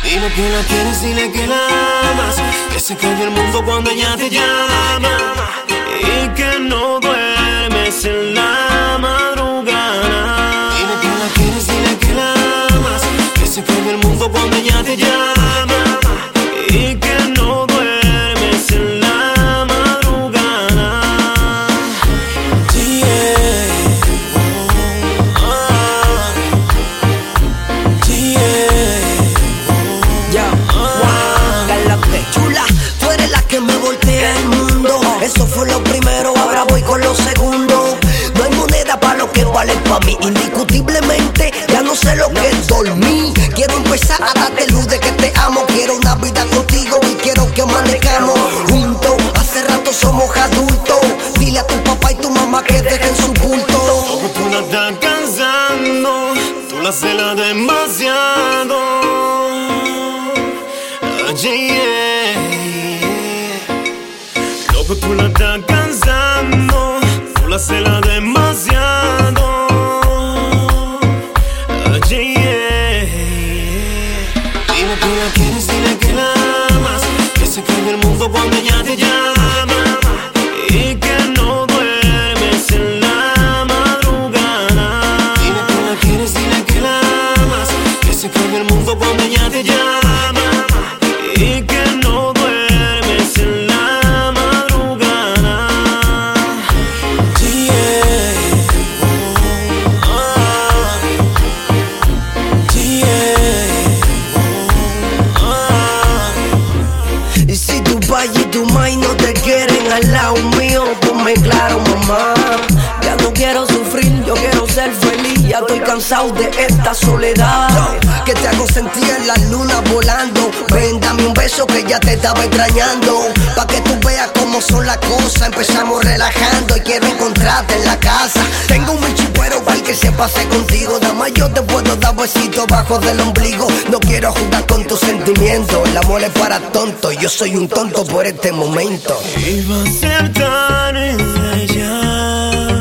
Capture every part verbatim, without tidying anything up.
Dile que la quieres, dile que la amas, que se cae el mundo cuando ella te llama y que no duermes en la madrugada. Dile que la quieres, dile que la amas, que se cae el mundo cuando ella te llama y que no duermes en la madrugada. Yeah. Oh, oh. Yeah. Chula, tú eres la que me voltea el mundo. Eso fue lo primero, ahora voy con lo segundo. No hay moneda para lo que vale para mí. Indiscutiblemente, ya no sé lo que es dormir. Quiero empezar a darte luz de que te amo. Quiero una vida contigo y quiero que amanezcamos juntos. Hace rato somos adultos. Dile a tu papá y tu mamá que dejen su culto. Tú la estás cansando, tú la celas demasiado. Yeah. Loco, tú la estás cansando, tú la celas demasiado. Yeah. Dile que la quieres, dile que la amas, que se cae el mundo cuando ella te llama y que no duermes en la madrugada. Dile que la quieres, dile que la amas, que se cae el mundo cuando ella te llama y que no duermes en la madrugada. Yeah. Oh, oh. Yeah. Oh, oh. Y si tu padre y tu mai no te quieren al lado mío, ponme claro, mamá. Ya no quiero sufrir, yo quiero ser feliz. Ya estoy cansado de esta soledad que te hago sentir en la luna volando. Ven, dame un beso que ya te estaba extrañando. Pa' que tú veas cómo son las cosas. Empezamos relajando y quiero encontrarte en la casa. Tengo un bichipuero para que se pase contigo. Dama, yo te puedo dar besitos bajo del ombligo. No quiero jugar con tus sentimientos. El amor es para tontos. Yo soy un tonto por este momento. Iba a ser tarde ya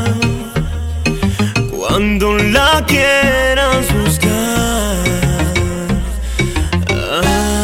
cuando la quieras buscar. Ah,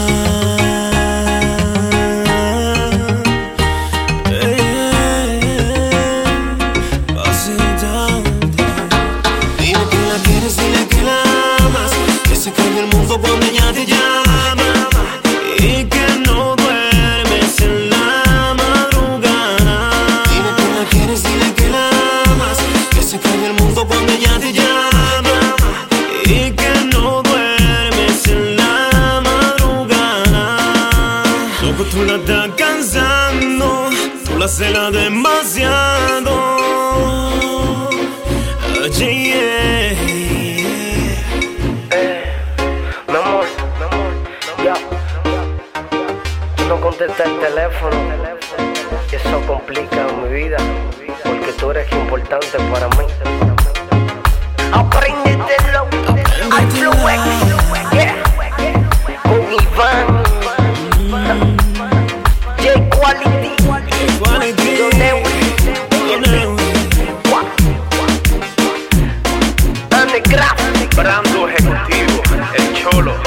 eh, eh, va a ser tarde. Dile que la quieres, dile que la amas, que se cae el mundo cuando ella te llama y que no duermes en la madrugada. Dile que la quieres, dile que la amas, que se cae el mundo cuando ella te llama y que no duermes en la madrugada. Loco, tú la estás cansando, tú la celas demasiado. Yeah. Mi amor, ya. Tú no contestas el teléfono y eso complica mi vida, porque tú eres importante para mí. Apréndetelo, al flow X, yeah. Con Iván, J Quality, Don Ewi, Underground, Brando ejecutivo, el Cholo.